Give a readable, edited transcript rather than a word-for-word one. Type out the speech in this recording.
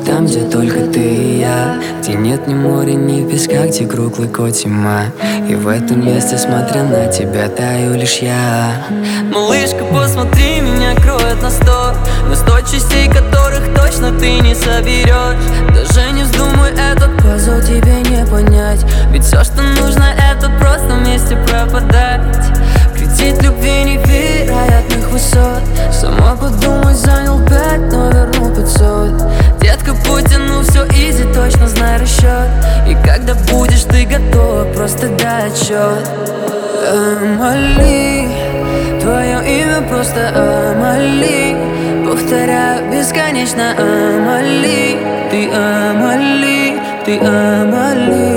там, где только ты и я, где нет ни моря, ни песка, где круглый год зима. И в этом месте, смотря на тебя, таю лишь я. Малышка, посмотри, меня кроет на 100, на 100 частей, которых точно ты не соберешь. Даже не вздумай этот пазл тебе не понять, ведь все, что нужно, это просто вместе пропадать. Кредит любви невероятных высот, сама подумай, занял 5, но верну 500. Детка, потяну все изи, точно знай расчет. И когда будешь ты готова, просто дай отчет. Амали, твое имя просто Амали. Повторяю бесконечно Амали. Ты Амали, ты Амали.